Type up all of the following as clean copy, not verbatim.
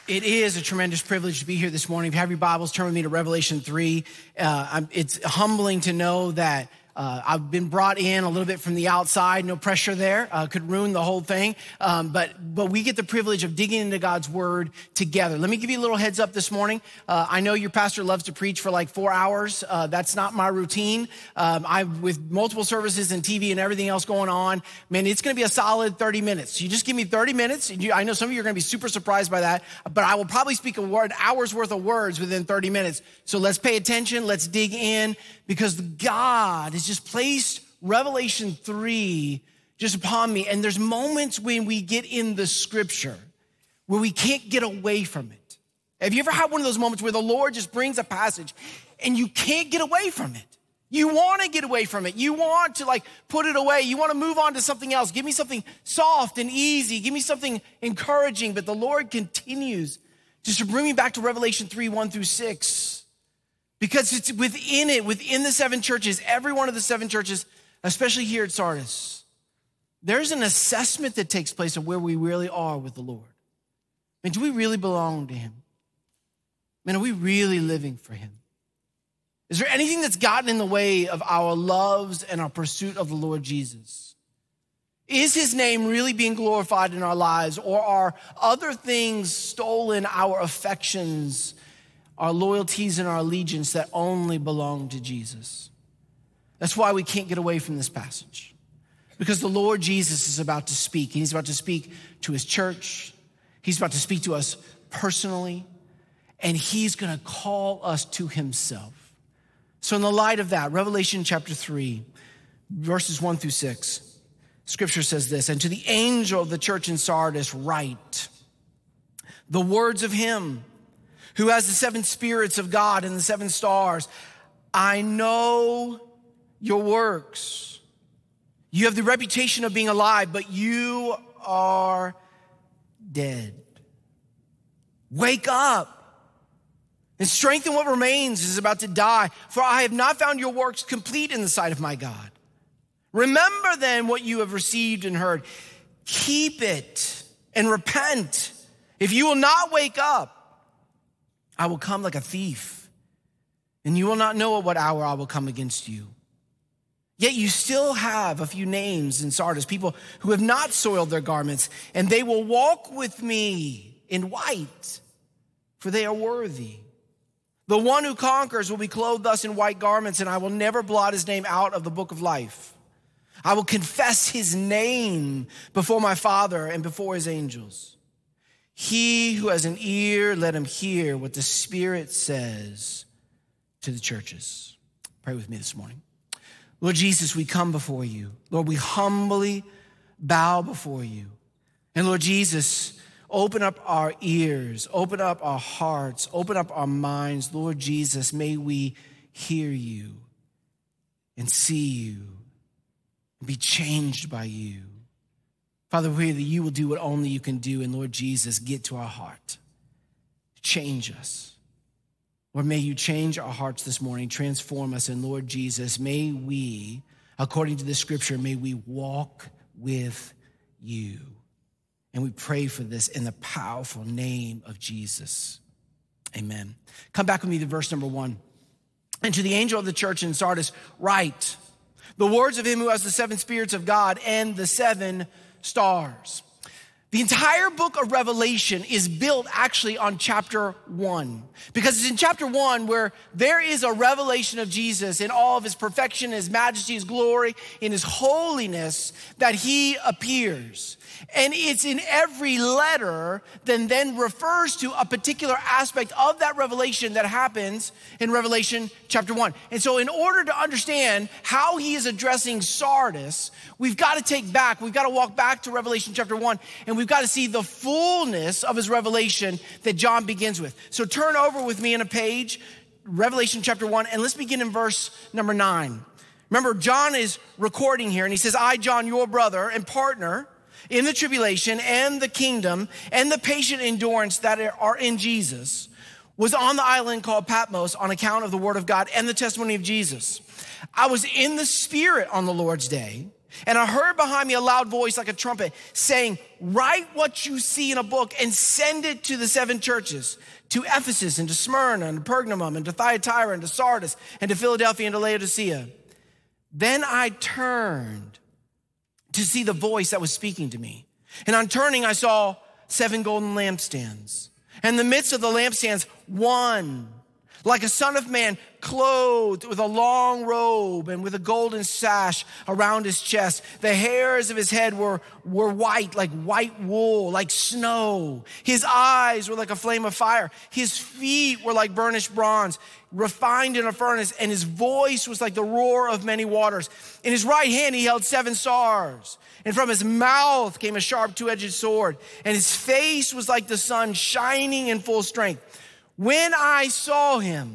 It is a tremendous privilege to be here this morning. If you have your Bibles, turn with me to Revelation 3. It's humbling to know that I've been brought in a little bit from the outside, no pressure there, could ruin the whole thing. But we get the privilege of digging into God's word together. Let me give you a little heads up this morning. I know your pastor loves to preach for like 4 hours. That's not my routine. With multiple services and TV and everything else going on, man, it's going to be a solid 30 minutes. You just give me 30 minutes. I know some of you are going to be super surprised by that, but I will probably speak an hour's worth of words within 30 minutes. So let's pay attention. Let's dig in, because God has just placed Revelation 3 just upon me. And there's moments when we get in the scripture where we can't get away from it. Have you ever had one of those moments where the Lord just brings a passage and you can't get away from it? You want to get away from it. You want to put it away. You want to move on to something else. Give me something soft and easy. Give me something encouraging. But the Lord continues just to bring me back to Revelation 3, 1 through 6. Because it's within the seven churches, every one of the seven churches, especially here at Sardis, there's an assessment that takes place of where we really are with the Lord. I mean, do we really belong to him? I mean, are we really living for him? Is there anything that's gotten in the way of our loves and our pursuit of the Lord Jesus? Is his name really being glorified in our lives, or are other things stolen our affections, our loyalties and our allegiance that only belong to Jesus? That's why we can't get away from this passage, because the Lord Jesus is about to speak. He's about to speak to his church. He's about to speak to us personally, and he's going to call us to himself. So in the light of that, Revelation chapter 3, verses 1 through 6, scripture says this: "And to the angel of the church in Sardis write the words of him who has the seven spirits of God and the seven stars. I know your works. You have the reputation of being alive, but you are dead. Wake up and strengthen what remains is about to die, for I have not found your works complete in the sight of my God. Remember then what you have received and heard. Keep it and repent. If you will not wake up, I will come like a thief, and you will not know at what hour I will come against you. Yet you still have a few names in Sardis, people who have not soiled their garments, and they will walk with me in white, for they are worthy. The one who conquers will be clothed thus in white garments, and I will never blot his name out of the book of life. I will confess his name before my Father and before his angels. He who has an ear, let him hear what the Spirit says to the churches." Pray with me this morning. Lord Jesus, we come before you. Lord, we humbly bow before you. And Lord Jesus, open up our ears, open up our hearts, open up our minds. Lord Jesus, may we hear you and see you and be changed by you. Father, we pray that you will do what only you can do. And Lord Jesus, get to our heart. Change us. Lord, may you change our hearts this morning, transform us. And Lord Jesus, may we, according to the scripture, may we walk with you. And we pray for this in the powerful name of Jesus. Amen. Come back with me to verse number 1. "And to the angel of the church in Sardis write the words of him who has the seven spirits of God and the seven stars." The entire book of Revelation is built actually on chapter 1, because it's in chapter 1 where there is a revelation of Jesus in all of his perfection, his majesty, his glory, in his holiness, that he appears. And it's in every letter that then refers to a particular aspect of that revelation that happens in Revelation chapter 1. And so in order to understand how he is addressing Sardis, we've got to walk back to Revelation chapter 1, and we've got to see the fullness of his revelation that John begins with. So turn over with me in a page, Revelation chapter 1, and let's begin in verse number 9. Remember, John is recording here, and he says, "I, John, your brother and partner in the tribulation and the kingdom and the patient endurance that are in Jesus, was on the island called Patmos on account of the word of God and the testimony of Jesus. I was in the Spirit on the Lord's day, And I heard behind me a loud voice like a trumpet saying, write what you see in a book and send it to the 7 churches, to Ephesus and to Smyrna and to Pergamum and to Thyatira and to Sardis and to Philadelphia and to Laodicea. Then I turned to see the voice that was speaking to me. And on turning, I saw 7 golden lampstands. And in the midst of the lampstands, one, like a son of man, clothed with a long robe and with a golden sash around his chest. The hairs of his head were white, like white wool, like snow. His eyes were like a flame of fire. His feet were like burnished bronze, refined in a furnace, and his voice was like the roar of many waters. In his right hand he held 7 stars, and from his mouth came a sharp 2-edged sword, and his face was like the sun shining in full strength. When I saw him,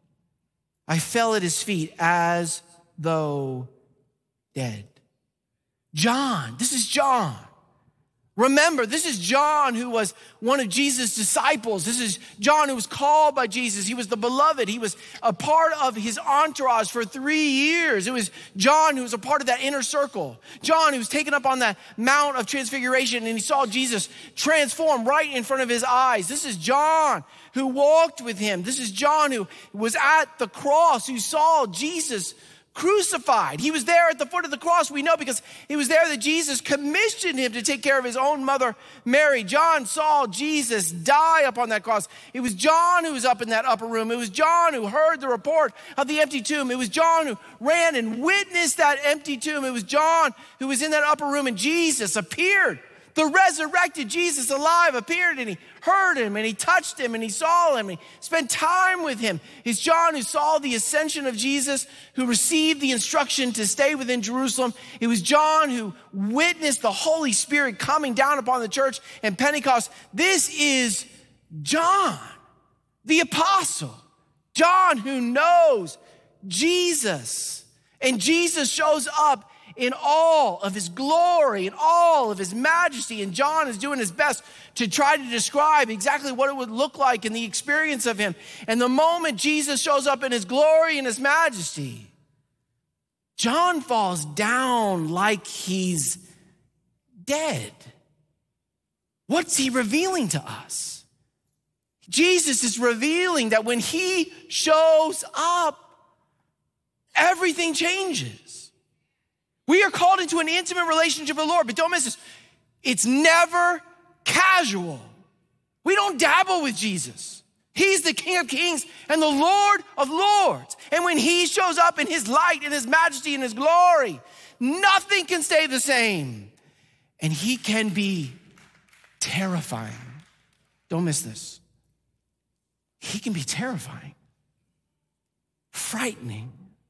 I fell at his feet as though dead. John, this is John. Remember, this is John who was one of Jesus' disciples. This is John who was called by Jesus. He was the beloved. He was a part of his entourage for 3 years. It was John who was a part of that inner circle. John who was taken up on that Mount of Transfiguration and he saw Jesus transform right in front of his eyes. This is John who walked with him. This is John who was at the cross, who saw Jesus crucified. He was there at the foot of the cross. We know because it was there that Jesus commissioned him to take care of his own mother, Mary. John saw Jesus die upon that cross. It was John who was up in that upper room. It was John who heard the report of the empty tomb. It was John who ran and witnessed that empty tomb. It was John who was in that upper room and Jesus appeared. The resurrected Jesus alive appeared and he heard him and he touched him and he saw him and he spent time with him. It's John who saw the ascension of Jesus, who received the instruction to stay within Jerusalem. It was John who witnessed the Holy Spirit coming down upon the church and Pentecost. This is John, the apostle. John who knows Jesus. And Jesus shows up in all of his glory and all of his majesty. And John is doing his best to try to describe exactly what it would look like in the experience of him. And the moment Jesus shows up in his glory and his majesty, John falls down like he's dead. What's he revealing to us? Jesus is revealing that when he shows up, everything changes. We are called into an intimate relationship with the Lord, but don't miss this. It's never casual. We don't dabble with Jesus. He's the King of Kings and the Lord of Lords. And when he shows up in his light and his majesty and his glory, nothing can stay the same. And he can be terrifying. Don't miss this. He can be terrifying, frightening.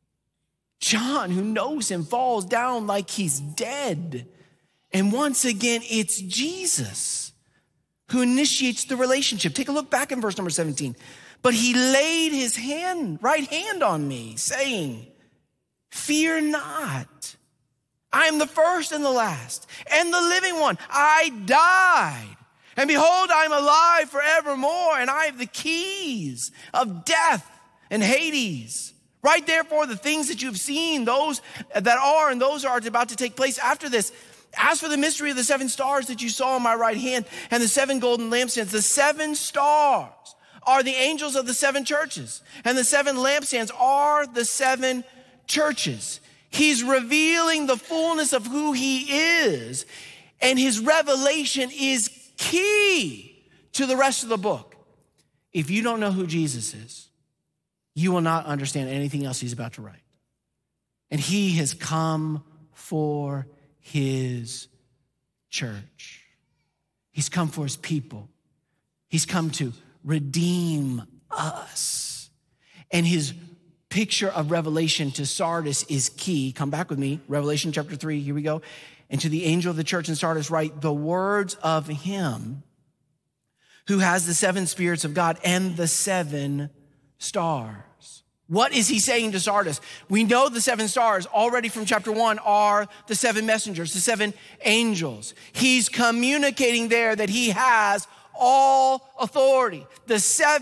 John, who knows him, falls down like he's dead. And once again, it's Jesus who initiates the relationship. Take a look back in verse number 17. But he laid his right hand on me, saying, fear not. I am the first and the last, and the living one. I died, and behold, I am alive forevermore, and I have the keys of death and Hades. Write therefore the things that you've seen, those that are and those are about to take place after this. As for the mystery of the 7 stars that you saw in my right hand and the 7 golden lampstands, the 7 stars are the angels of the 7 churches, and the 7 lampstands are the 7 churches. He's revealing the fullness of who he is, and his revelation is key to the rest of the book. If you don't know who Jesus is, you will not understand anything else he's about to write. And he has come for his church. He's come for his people. He's come to redeem us. And his picture of Revelation to Sardis is key. Come back with me. Revelation chapter 3, here we go. And to the angel of the church in Sardis write the words of him who has the 7 spirits of God and the 7 stars. What is he saying to Sardis? We know the 7 stars already from chapter 1 are the 7 messengers, the 7 angels. He's communicating there that he has all authority. The 7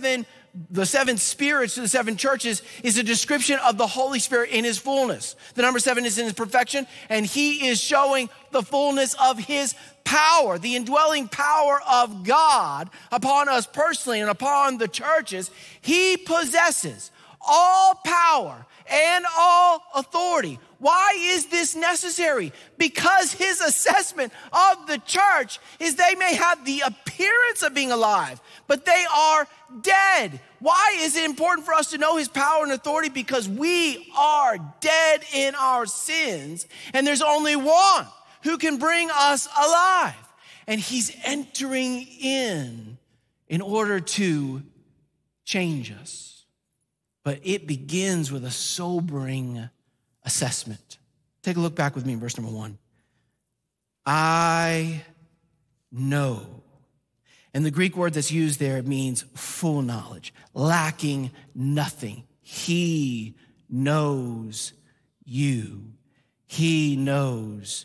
spirits to the seven churches is a description of the Holy Spirit in his fullness. The number 7 is in his perfection, and he is showing the fullness of his power, the indwelling power of God upon us personally and upon the churches. He possesses all power and all authority. Why is this necessary? Because his assessment of the church is they may have the appearance of being alive, but they are dead. Why is it important for us to know his power and authority? Because we are dead in our sins, and there's only one who can bring us alive. And he's entering in order to change us. But it begins with a sobering assessment. Take a look back with me in verse number 1. I know. And the Greek word that's used there means full knowledge, lacking nothing. He knows you. He knows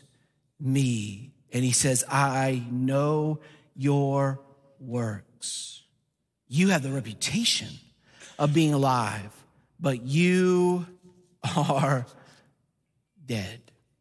me. And he says, I know your works. You have the reputation of being alive, but you are dead.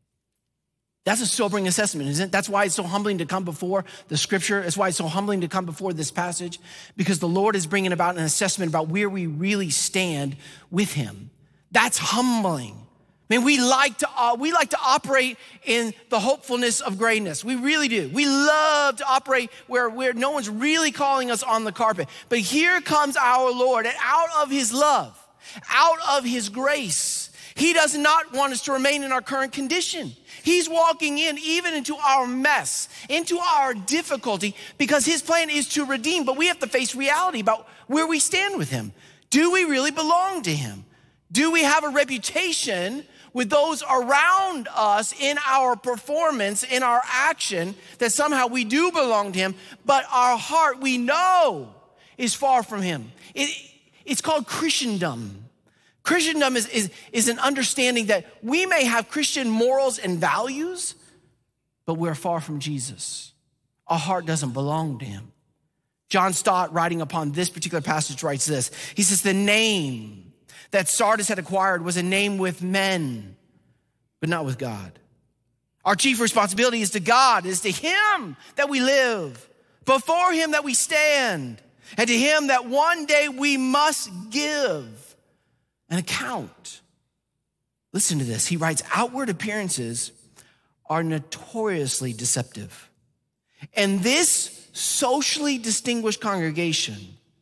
That's a sobering assessment, isn't it? That's why it's so humbling to come before the scripture. That's why it's so humbling to come before this passage, because the Lord is bringing about an assessment about where we really stand with him. That's humbling. Man, we like to operate in the hopefulness of greatness. We really do. We love to operate where no one's really calling us on the carpet. But here comes our Lord, and out of his love, out of his grace, he does not want us to remain in our current condition. He's walking in even into our mess, into our difficulty, because his plan is to redeem. But we have to face reality about where we stand with him. Do we really belong to him? Do we have a reputation with those around us in our performance, in our action, that somehow we do belong to him, but our heart, we know, is far from him? It's called Christendom. Christendom is an understanding that we may have Christian morals and values, but we're far from Jesus. Our heart doesn't belong to him. John Stott, writing upon this particular passage, writes this. He says, the name that Sardis had acquired was a name with men, but not with God. Our chief responsibility is to God. It is to him that we live, before him that we stand, and to him that one day we must give an account. Listen to this. He writes, outward appearances are notoriously deceptive. And this socially distinguished congregation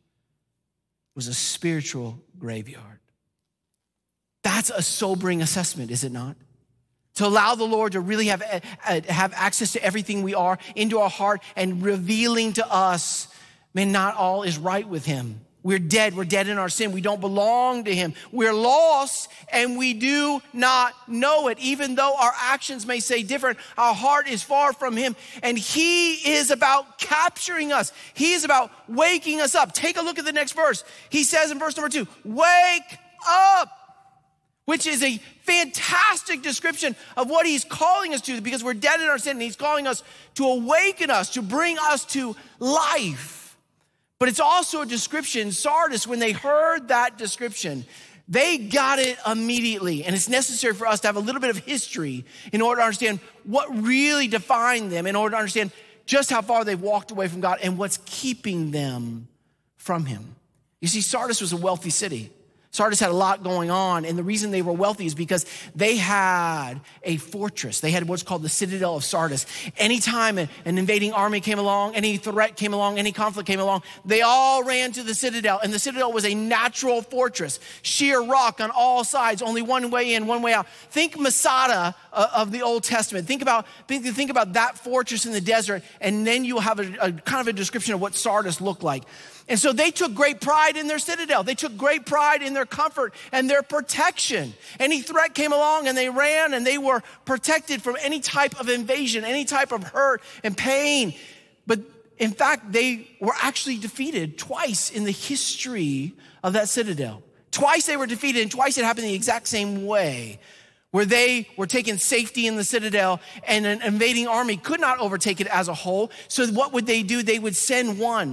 was a spiritual graveyard. That's a sobering assessment, is it not? To allow the Lord to really have access to everything we are, into our heart, and revealing to us, man, not all is right with him. We're dead in our sin. We don't belong to him. We're lost and we do not know it. Even though our actions may say different, our heart is far from him. And he is about capturing us. He is about waking us up. Take a look at the next verse. He says in verse number 2, wake up, which is a fantastic description of what he's calling us to, because we're dead in our sin and he's calling us to awaken us, to bring us to life. But it's also a description. Sardis, when they heard that description, they got it immediately. And it's necessary for us to have a little bit of history in order to understand what really defined them, in order to understand just how far they've walked away from God and what's keeping them from him. You see, Sardis was a wealthy city. Sardis had a lot going on, and the reason they were wealthy is because they had a fortress. They had what's called the Citadel of Sardis. Anytime an invading army came along, any threat came along, any conflict came along, they all ran to the Citadel, and the Citadel was a natural fortress, sheer rock on all sides, only one way in, one way out. Think Masada of the Old Testament. Think about that fortress in the desert, and then you'll have a kind of a description of what Sardis looked like. And so they took great pride in their citadel. They took great pride in their comfort and their protection. Any threat came along and they ran, and they were protected from any type of invasion, any type of hurt and pain. But in fact, they were actually defeated twice in the history of that citadel. Twice they were defeated, and twice it happened the exact same way, where they were taking safety in the citadel and an invading army could not overtake it as a whole. So what would they do? They would send one.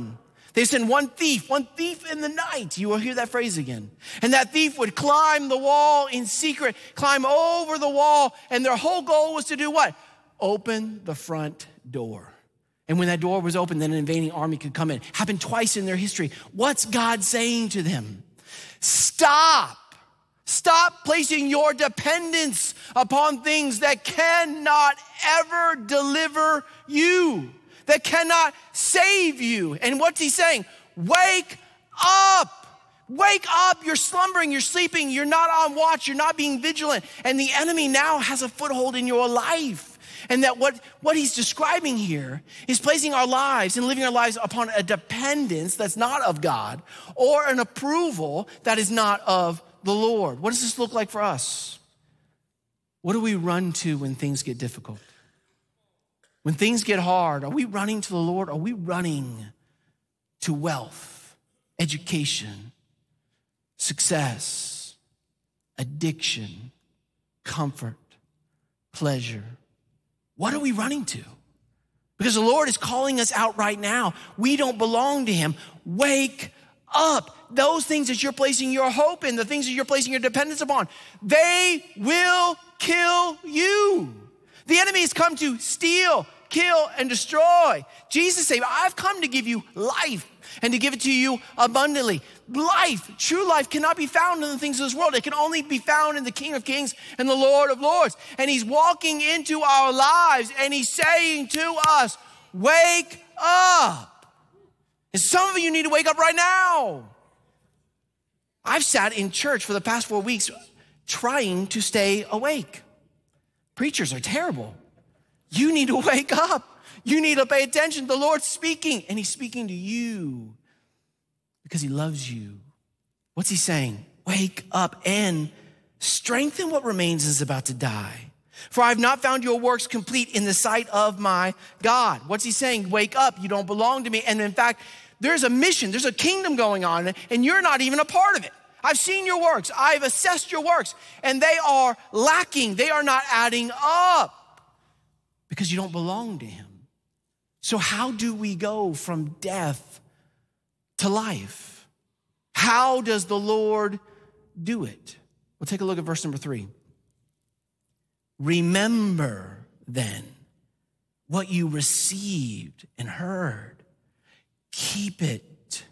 They send one thief in the night. You will hear that phrase again. And that thief would climb the wall in secret, climb over the wall, and their whole goal was to do what? Open the front door. And when that door was open, then an invading army could come in. Happened twice in their history. What's God saying to them? Stop placing your dependence upon things that cannot ever deliver you, that cannot save you. And what's he saying? Wake up. Wake up. You're slumbering. You're sleeping. You're not on watch. You're not being vigilant. And the enemy now has a foothold in your life. And that what he's describing here is placing our lives and living our lives upon a dependence that's not of God or an approval that is not of the Lord. What does this look like for us? What do we run to when things get difficult? When things get hard, are we running to the Lord? Are we running to wealth, education, success, addiction, comfort, pleasure? What are we running to? Because the Lord is calling us out right now. We don't belong to him. Wake up. Those things that you're placing your hope in, the things that you're placing your dependence upon, they will kill you. The enemy has come to steal, kill, and destroy. Jesus said, I've come to give you life and to give it to you abundantly. Life, true life, cannot be found in the things of this world. It can only be found in the King of Kings and the Lord of Lords. And he's walking into our lives and he's saying to us, wake up. And some of you need to wake up right now. I've sat in church for the past 4 weeks trying to stay awake. Preachers are terrible. You need to wake up. You need to pay attention. The Lord's speaking, and he's speaking to you because he loves you. What's he saying? Wake up and strengthen what remains is about to die. For I have not found your works complete in the sight of my God. What's he saying? Wake up. You don't belong to me. And in fact, there's a mission. There's a kingdom going on, and you're not even a part of it. I've seen your works. I've assessed your works, and they are lacking. They are not adding up because you don't belong to him. So how do we go from death to life? How does the Lord do it? Well, take a look at verse number 3. Remember then what you received and heard. Keep it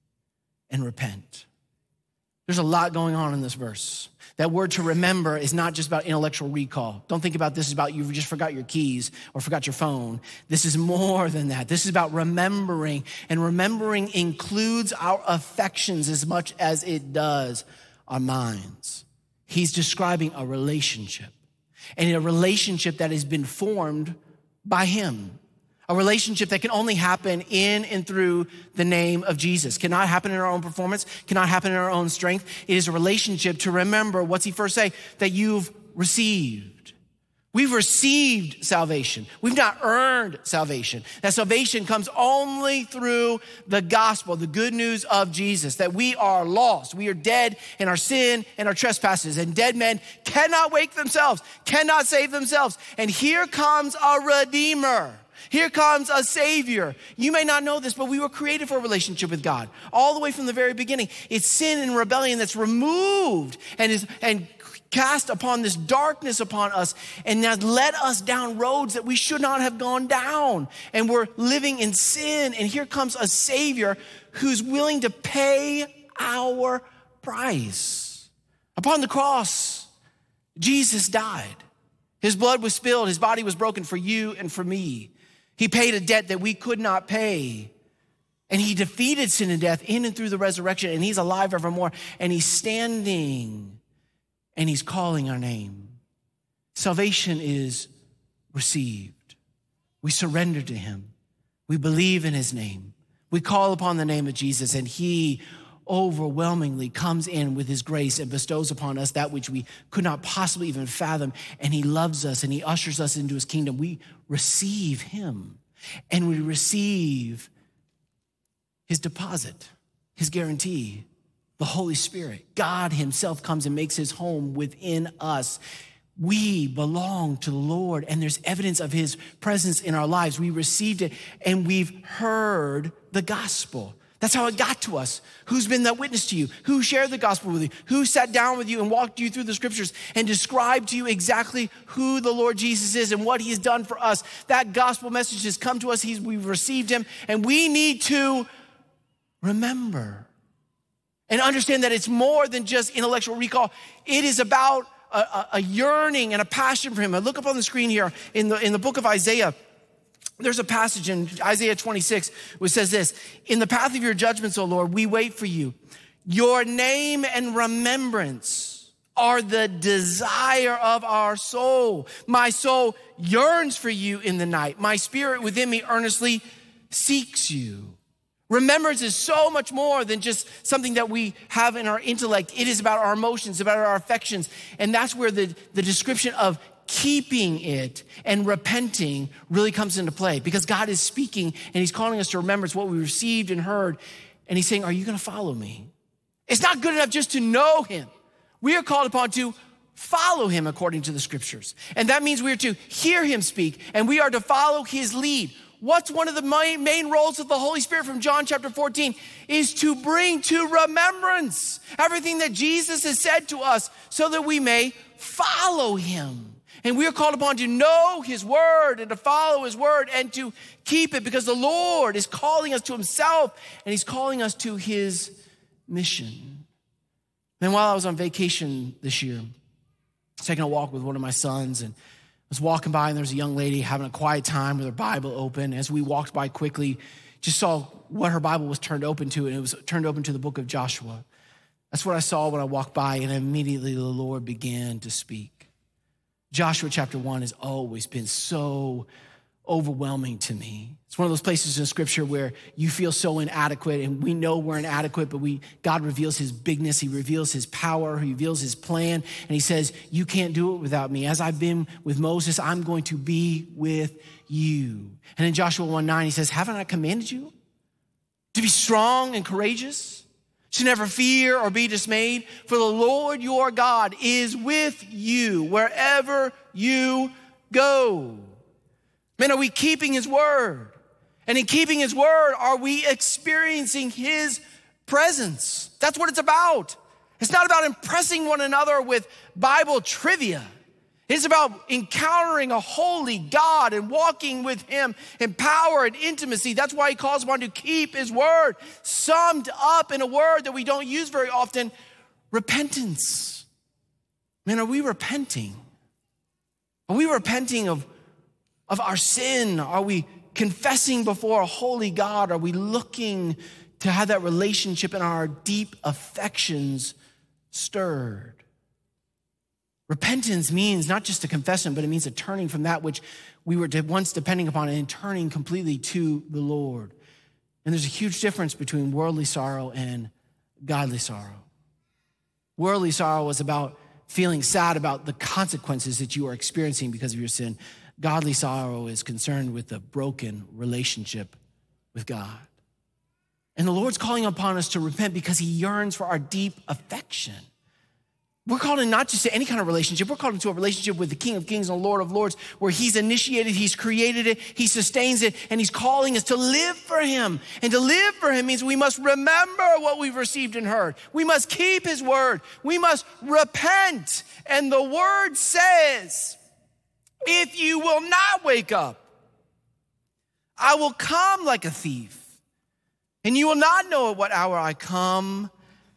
and repent. There's a lot going on in this verse. That word to remember is not just about intellectual recall. Don't think about this as about you just forgot your keys or forgot your phone. This is more than that. This is about remembering. And remembering includes our affections as much as it does our minds. He's describing a relationship. And a relationship that has been formed by him. A relationship that can only happen in and through the name of Jesus. Cannot happen in our own performance, cannot happen in our own strength. It is a relationship to remember, what's he first say? That you've received. We've received salvation. We've not earned salvation. That salvation comes only through the gospel, the good news of Jesus, that we are lost. We are dead in our sin and our trespasses, and dead men cannot wake themselves, cannot save themselves. And here comes a Redeemer. Here comes a Savior. You may not know this, but we were created for a relationship with God all the way from the very beginning. It's sin and rebellion that's removed and cast upon this darkness upon us and has led us down roads that we should not have gone down. And we're living in sin. And here comes a Savior who's willing to pay our price. Upon the cross, Jesus died. His blood was spilled. His body was broken for you and for me. He paid a debt that we could not pay. And he defeated sin and death in and through the resurrection. And he's alive evermore. And he's standing and he's calling our name. Salvation is received. We surrender to him. We believe in his name. We call upon the name of Jesus, and he overwhelmingly comes in with his grace and bestows upon us that which we could not possibly even fathom. And he loves us and he ushers us into his kingdom. We receive him, and we receive his deposit, his guarantee, the Holy Spirit. God himself comes and makes his home within us. We belong to the Lord, and there's evidence of his presence in our lives. We received it, and we've heard the gospel. That's how it got to us. Who's been that witness to you? Who shared the gospel with you? Who sat down with you and walked you through the scriptures and described to you exactly who the Lord Jesus is and what he has done for us? That gospel message has come to us. We've received him, and we need to remember and understand that it's more than just intellectual recall. It is about a yearning and a passion for him. I look up on the screen here in the book of Isaiah. There's a passage in Isaiah 26 which says this: in the path of your judgments, O Lord, we wait for you. Your name and remembrance are the desire of our soul. My soul yearns for you in the night. My spirit within me earnestly seeks you. Remembrance is so much more than just something that we have in our intellect. It is about our emotions, about our affections. And that's where the description of keeping it and repenting really comes into play, because God is speaking and he's calling us to remembrance what we received and heard. And he's saying, are you going to follow me? It's not good enough just to know him. We are called upon to follow him according to the scriptures. And that means we are to hear him speak and we are to follow his lead. What's one of the main roles of the Holy Spirit from John chapter 14 is to bring to remembrance everything that Jesus has said to us so that we may follow him. And we are called upon to know his word and to follow his word and to keep it, because the Lord is calling us to himself and he's calling us to his mission. And while I was on vacation this year, I was taking a walk with one of my sons, and I was walking by and there was a young lady having a quiet time with her Bible open. As we walked by quickly, just saw what her Bible was turned open to, and it was turned open to the book of Joshua. That's what I saw when I walked by, and immediately the Lord began to speak. Joshua chapter 1 has always been so overwhelming to me. It's one of those places in scripture where you feel so inadequate, and we know we're inadequate, but God reveals his bigness, he reveals his power, he reveals his plan, and he says, you can't do it without me. As I've been with Moses, I'm going to be with you. And in Joshua 1:9, he says, haven't I commanded you to be strong and courageous? To never fear or be dismayed, for the Lord your God is with you wherever you go. Man, are we keeping his word? And in keeping his word, are we experiencing his presence? That's what it's about. It's not about impressing one another with Bible trivia. It's about encountering a holy God and walking with him in power and intimacy. That's why he calls upon to keep his word, summed up in a word that we don't use very often: repentance. Man, are we repenting? Are we repenting of our sin? Are we confessing before a holy God? Are we looking to have that relationship and our deep affections stirred? Repentance means not just a confession, but it means a turning from that which we were once depending upon and turning completely to the Lord. And there's a huge difference between worldly sorrow and godly sorrow. Worldly sorrow is about feeling sad about the consequences that you are experiencing because of your sin. Godly sorrow is concerned with the broken relationship with God. And the Lord's calling upon us to repent because he yearns for our deep affection. We're called in not just to any kind of relationship. We're called into a relationship with the King of Kings and Lord of Lords, where he's initiated, he's created it, he sustains it, and he's calling us to live for him. And to live for him means we must remember what we've received and heard. We must keep his word. We must repent. And the word says, if you will not wake up, I will come like a thief, and you will not know at what hour I come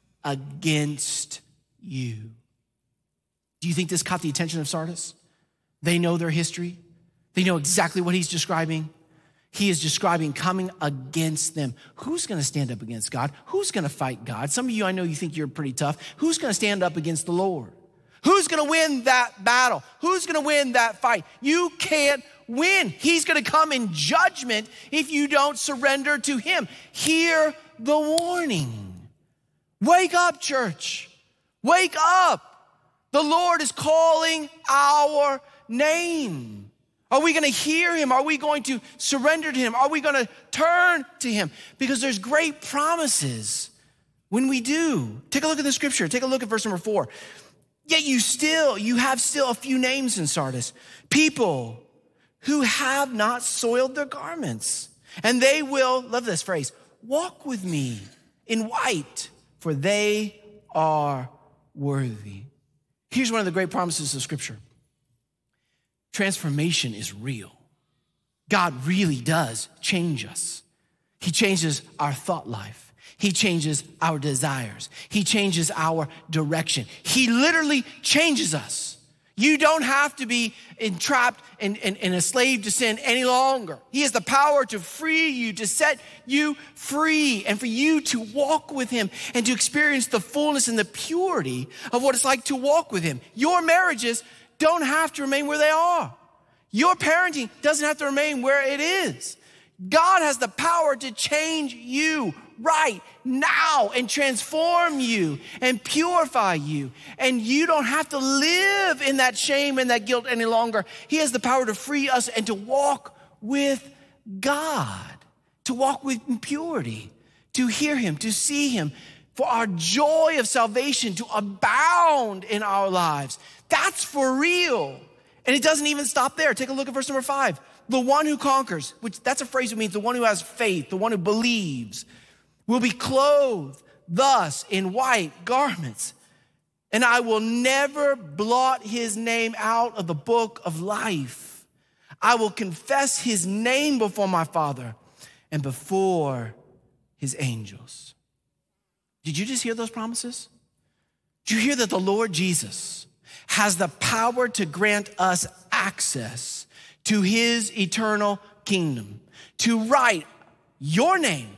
against you. Do you think this caught the attention of Sardis? They know their history. They know exactly what he's describing. He is describing coming against them. Who's going to stand up against God? Who's going to fight God? Some of you, I know you think you're pretty tough. Who's going to stand up against the Lord? Who's going to win that battle? Who's going to win that fight? You can't win. He's going to come in judgment if you don't surrender to him. Hear the warning. Wake up, church. Wake up. The Lord is calling our name. Are we going to hear him? Are we going to surrender to him? Are we going to turn to him? Because there's great promises when we do. Take a look at the scripture. Take a look at verse number 4. Yet you have still a few names in Sardis, people who have not soiled their garments. And they will, love this phrase, walk with me in white, for they are worthy. Here's one of the great promises of Scripture. Transformation is real. God really does change us. He changes our thought life. He changes our desires. He changes our direction. He literally changes us. You don't have to be entrapped and a slave to sin any longer. He has the power to free you, to set you free, and for you to walk with him and to experience the fullness and the purity of what it's like to walk with him. Your marriages don't have to remain where they are. Your parenting doesn't have to remain where it is. God has the power to change you right now and transform you and purify you. And you don't have to live in that shame and that guilt any longer. He has the power to free us and to walk with God, to walk with purity, to hear him, to see him, for our joy of salvation to abound in our lives. That's for real. And it doesn't even stop there. Take a look at verse number 5. The one who conquers, which that's a phrase that means the one who has faith, the one who believes, will be clothed thus in white garments. And I will never blot his name out of the book of life. I will confess his name before my Father and before his angels. Did you just hear those promises? Did you hear that the Lord Jesus has the power to grant us access to his eternal kingdom, to write your name,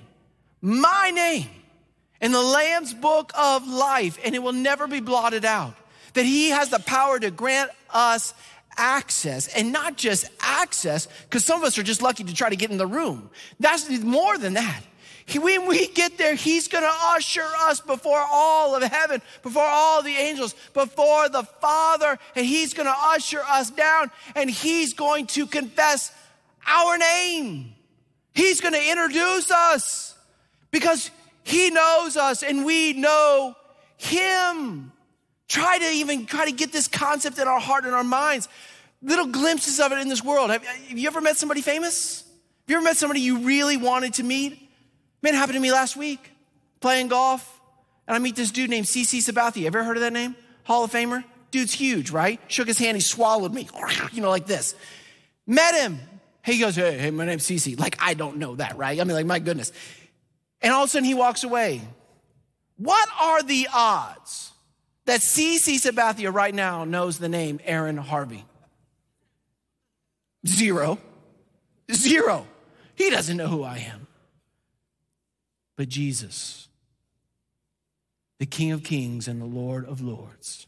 my name, in the Lamb's book of life, and it will never be blotted out. That he has the power to grant us access, and not just access, because some of us are just lucky to try to get in the room. That's more than that. When we get there, he's going to usher us before all of heaven, before all the angels, before the Father, and he's going to usher us down, and he's going to confess our name. He's going to introduce us because he knows us and we know him. Try to get this concept in our heart and our minds. Little glimpses of it in this world. Have you ever met somebody famous? Have you ever met somebody you really wanted to meet? Man, it happened to me last week, playing golf, and I meet this dude named CC Sabathia. Ever heard of that name? Hall of Famer? Dude's huge, right? Shook his hand, he swallowed me, like this. Met him. He goes, hey, my name's CC. Like, I don't know that, right? I mean, like, my goodness. And all of a sudden, he walks away. What are the odds that CC Sabathia right now knows the name Aaron Harvey? 0. He doesn't know who I am. But Jesus, the King of Kings and the Lord of Lords,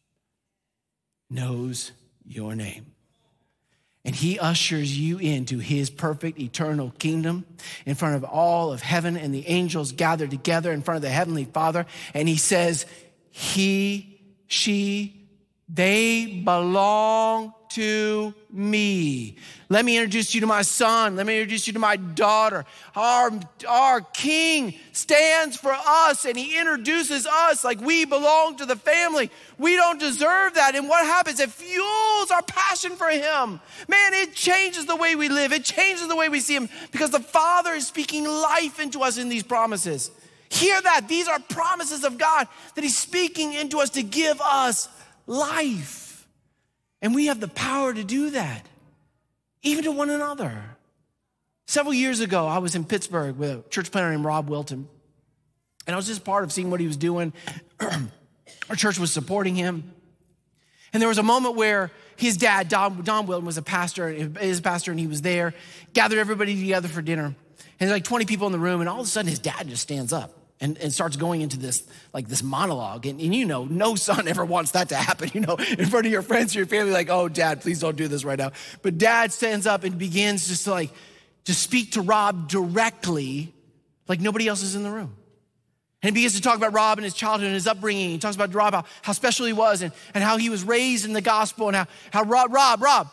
knows your name. And he ushers you into his perfect eternal kingdom in front of all of heaven and the angels gathered together in front of the Heavenly Father. And he says, he, she, they belong to me. Let me introduce you to my son. Let me introduce you to my daughter. Our King stands for us, and he introduces us like we belong to the family. We don't deserve that. And what happens? It fuels our passion for him. Man, it changes the way we live. It changes the way we see him because the Father is speaking life into us in these promises. Hear that. These are promises of God that he's speaking into us to give us life. And we have the power to do that, even to one another. Several years ago, I was in Pittsburgh with a church planter named Rob Wilton. And I was just part of seeing what he was doing. Our church was supporting him. And there was a moment where his dad, Don Wilton, was a pastor, and he was there, gathered everybody together for dinner. And there's like 20 people in the room, and all of a sudden his dad just stands up and starts going into this monologue. And no son ever wants that to happen, in front of your friends or your family, like, oh, Dad, please don't do this right now. But Dad stands up and begins just to speak to Rob directly like nobody else is in the room. And he begins to talk about Rob and his childhood and his upbringing. He talks about Rob, how special he was and how he was raised in the gospel and how Rob,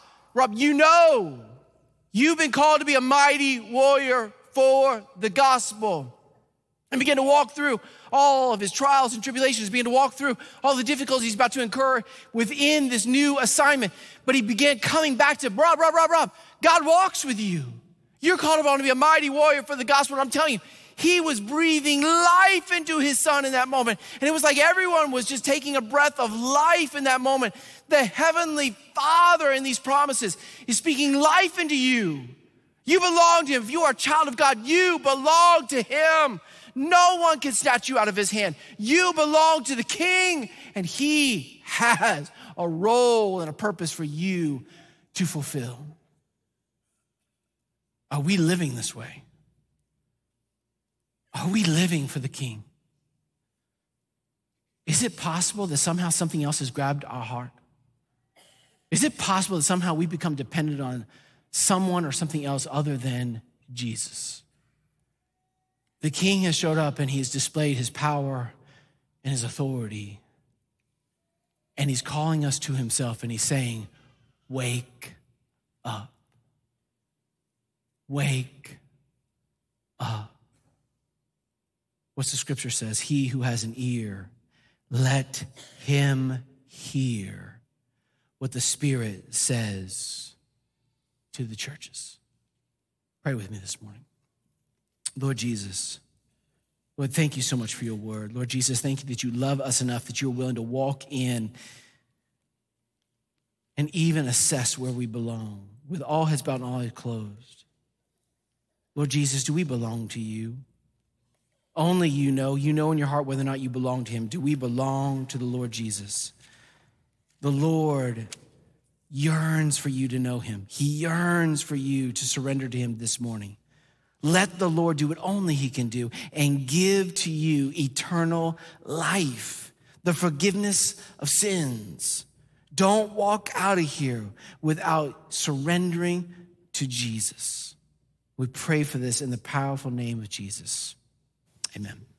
you've been called to be a mighty warrior for the gospel. And began to walk through all of his trials and tribulations, began to walk through all the difficulties he's about to incur within this new assignment. But he began coming back to, Rob, God walks with you. You're called upon to be a mighty warrior for the gospel. And I'm telling you, He was breathing life into his son in that moment. And it was like everyone was just taking a breath of life in that moment. The heavenly Father in these promises is speaking life into you. You belong to him. If you are a child of God, you belong to him. No one can snatch you out of his hand. You belong to the King, and he has a role and a purpose for you to fulfill. Are we living this way? Are we living for the King? Is it possible that somehow something else has grabbed our heart? Is it possible that somehow we become dependent on someone or something else other than Jesus? The King has showed up and he has displayed his power and his authority. And he's calling us to himself and he's saying, wake up. Wake up. What's the scripture says? He who has an ear, let him hear what the Spirit says to the churches. Pray with me this morning. Lord Jesus, Lord, thank you so much for your word. Lord Jesus, thank you that you love us enough that you're willing to walk in and even assess where we belong with all heads bowed and all heads closed. Lord Jesus, do we belong to you? Only you know in your heart whether or not you belong to him. Do we belong to the Lord Jesus? The Lord yearns for you to know him. He yearns for you to surrender to him this morning. Let the Lord do what only he can do and give to you eternal life, the forgiveness of sins. Don't walk out of here without surrendering to Jesus. We pray for this in the powerful name of Jesus. Amen.